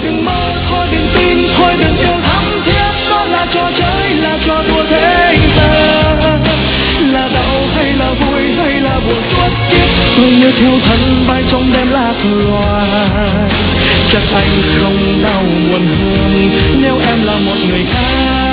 đừng mơ, thôi đừng tin, thôi đừng yêu thắm thiết. Đó là trò chơi, là trò đùa thế gian. Là đau hay là vui hay là buồn suốt kiếp, tôi như thiêu thân bay trong đêm lạc loài. Chắc anh không đau buồn hơn nếu em là một người khác.